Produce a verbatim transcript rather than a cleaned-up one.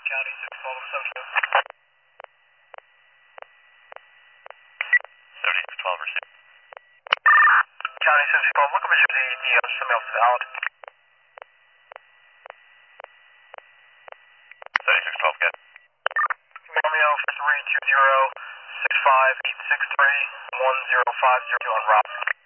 County six twelve Socio. seventy-six twelve received. County six twelve, look up at the D O, somebody else valid. seventy-six twelve, get. Romeo for three two zero six five eight six three one zero five zero on route.